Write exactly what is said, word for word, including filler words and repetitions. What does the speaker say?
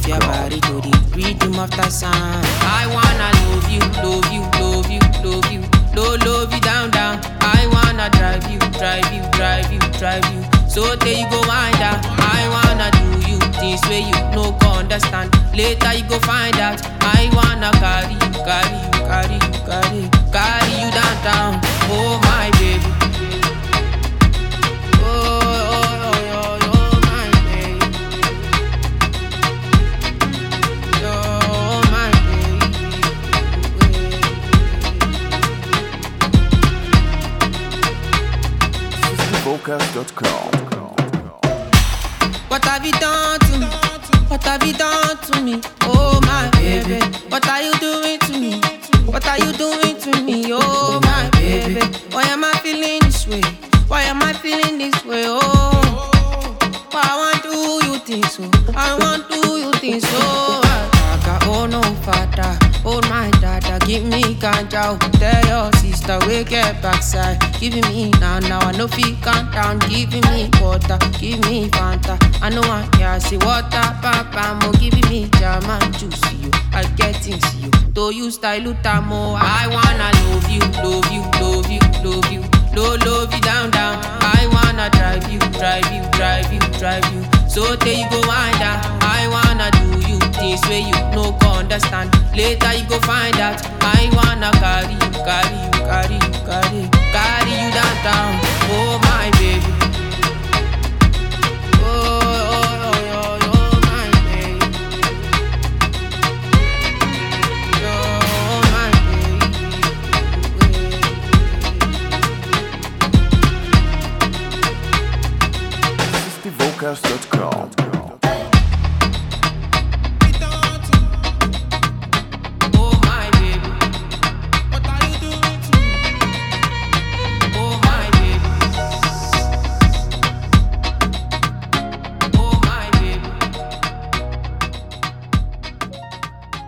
Move your body to the rhythm of the sound. I wanna love you, love you, love you, love you. Low, love you down, down. I wanna drive you, drive you, drive you, drive you. So there you go wind down. I wanna do you things where you no go understand. Later you go find out. I wanna carry you, carry you, carry you, carry you, carry you downtown. Oh my baby. Oh, oh, oh, oh, oh my baby. Oh my baby. Systy Vocals dot com. What have you done to me? What have you done to me? Oh my baby. What are you doing to me? What are you doing to me? Oh my baby. Why am I feeling this way? Why am I feeling this way? Oh, why I want to do you things so? I want to do you things so. Oh no father, oh my dada, give me ganja. Tell your sister we get backside. Giving me now, now I know fi calm down. Giving me water, give me Fanta. I know I can't see water, papa mo. Giving me jam and juice you. I get things you. Do you style utamo? I wanna love you, love you, love you, love you. Low, love you down, down. I wanna drive you, drive you, drive you, drive you. So there you go wind down. I wanna do you things where you no go understand. Later you go find out. I wanna carry you, carry you, carry you, carry you, carry you downtown. Oh my baby. Oh, oh, oh, oh, oh my baby. Oh my baby. Systy Vocals dot com.